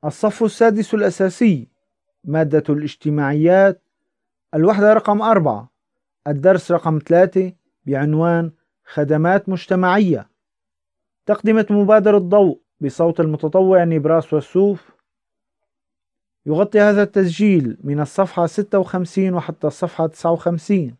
الصف السادس الأساسي، مادة الاجتماعيات، الوحدة رقم 4، الدرس رقم 3 بعنوان خدمات مجتمعية. تقدمة مبادرة ضوء بصوت المتطوع نبراس والسوف. يغطي هذا التسجيل من الصفحة 56 وحتى الصفحة 59.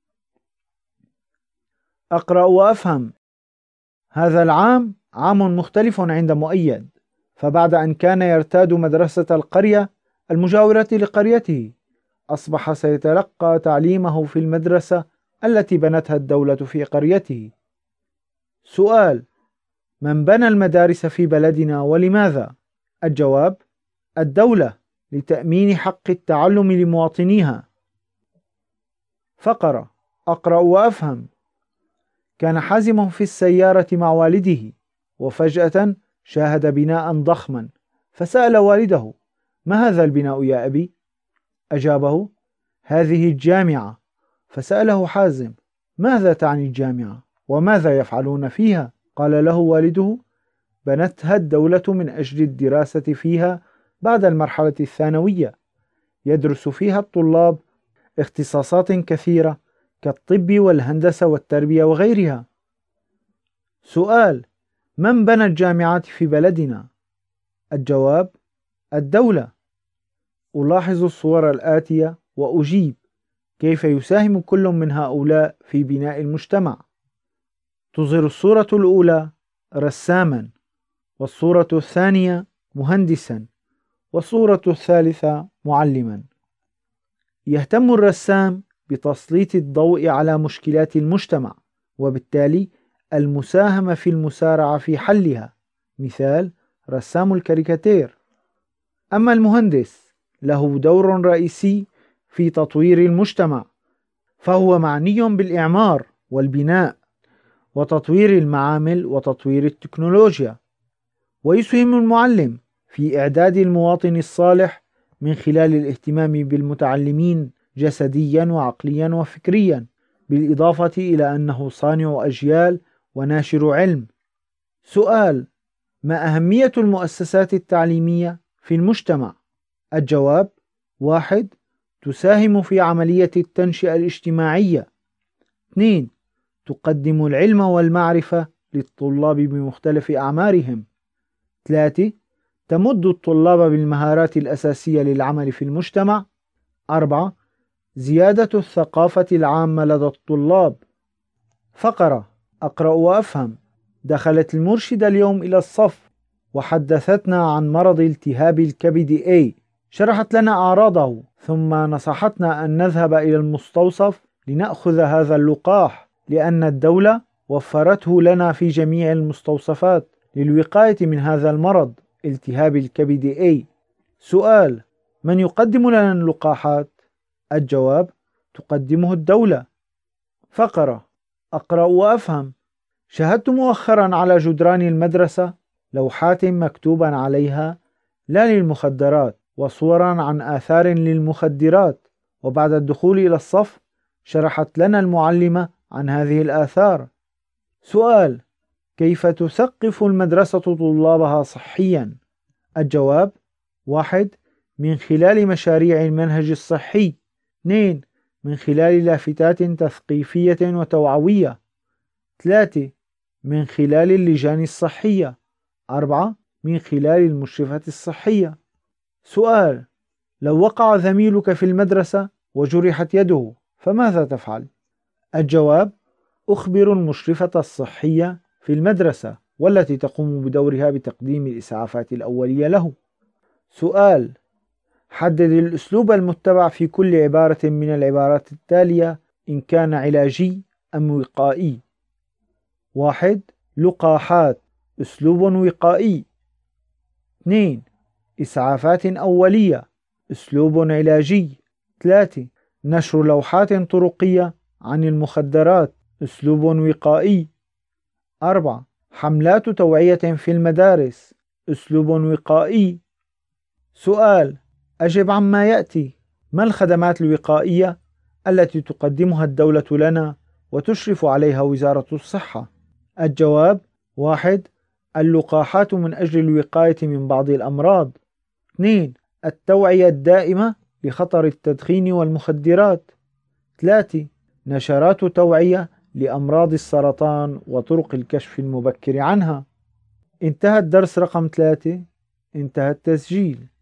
أقرأ وأفهم. هذا العام عام مختلف عند مؤيد، فبعد أن كان يرتاد مدرسة القرية المجاورة لقريته، أصبح سيتلقى تعليمه في المدرسة التي بنتها الدولة في قريته. سؤال: من بنى المدارس في بلدنا ولماذا؟ الجواب: الدولة، لتأمين حق التعلم لمواطنيها. فقرة: أقرأ وأفهم. كان حازم في السيارة مع والده، وفجأة شاهد بناء ضخما، فسأل والده: ما هذا البناء يا أبي؟ أجابه: هذه الجامعة. فسأله حازم: ماذا تعني الجامعة؟ وماذا يفعلون فيها؟ قال له والده: بنتها الدولة من أجل الدراسة فيها بعد المرحلة الثانوية، يدرس فيها الطلاب اختصاصات كثيرة كالطب والهندسة والتربية وغيرها. سؤال: من بنى الجامعات في بلدنا؟ الجواب: الدولة. ألاحظ الصور الآتية وأجيب كيف يساهم كل من هؤلاء في بناء المجتمع. تظهر الصورة الأولى رساما، والصورة الثانية مهندسا، والصورة الثالثة معلما. يهتم الرسام بتسليط الضوء على مشكلات المجتمع، وبالتالي المساهمة في المسارعة في حلها، مثال رسام الكاريكاتير. أما المهندس له دور رئيسي في تطوير المجتمع، فهو معني بالإعمار والبناء وتطوير المعامل وتطوير التكنولوجيا. ويسهم المعلم في إعداد المواطن الصالح من خلال الاهتمام بالمتعلمين جسديا وعقليا وفكريا، بالإضافة إلى أنه صانع أجيال وناشر علم. سؤال: ما أهمية المؤسسات التعليمية في المجتمع؟ الجواب: 1. تساهم في عملية التنشئة الاجتماعية. 2. تقدم العلم والمعرفة للطلاب بمختلف أعمارهم. 3. تمد الطلاب بالمهارات الأساسية للعمل في المجتمع. 4. زيادة الثقافة العامة لدى الطلاب. فقرة: أقرأ وأفهم. دخلت المرشدة اليوم إلى الصف وحدثتنا عن مرض التهاب الكبد A. شرحت لنا أعراضه، ثم نصحتنا أن نذهب إلى المستوصف لنأخذ هذا اللقاح، لأن الدولة وفرته لنا في جميع المستوصفات للوقاية من هذا المرض التهاب الكبد A. سؤال: من يقدم لنا اللقاحات؟ الجواب: تقدمه الدولة. فقرة: أقرأ وأفهم. شاهدت مؤخرا على جدران المدرسة لوحات مكتوبا عليها لا للمخدرات، وصورا عن آثار للمخدرات. وبعد الدخول إلى الصف شرحت لنا المعلمة عن هذه الآثار. سؤال: كيف تثقف المدرسة طلابها صحيا؟ الجواب: 1. من خلال مشاريع المنهج الصحي. 2. من خلال لافتات تثقيفية وتوعوية. 3. من خلال اللجان الصحية. 4. من خلال المشرفات الصحية. سؤال: لو وقع زميلك في المدرسة وجرحت يده فماذا تفعل؟ الجواب: أخبر المشرفة الصحية في المدرسة، والتي تقوم بدورها بتقديم الإسعافات الأولية له. سؤال: حدد الأسلوب المتبع في كل عبارة من العبارات التالية إن كان علاجي أم وقائي. 1. لقاحات، أسلوب وقائي. 2. إسعافات أولية، أسلوب علاجي. 3. نشر لوحات طرقية عن المخدرات، أسلوب وقائي. 4. حملات توعية في المدارس، أسلوب وقائي. سؤال: أجب عما يأتي. ما الخدمات الوقائية التي تقدمها الدولة لنا وتشرف عليها وزارة الصحة؟ الجواب: 1. اللقاحات من أجل الوقاية من بعض الأمراض. 2. التوعية الدائمة بخطر التدخين والمخدرات. 3. نشرات توعية لأمراض السرطان وطرق الكشف المبكر عنها. انتهى الدرس رقم 3. انتهى التسجيل.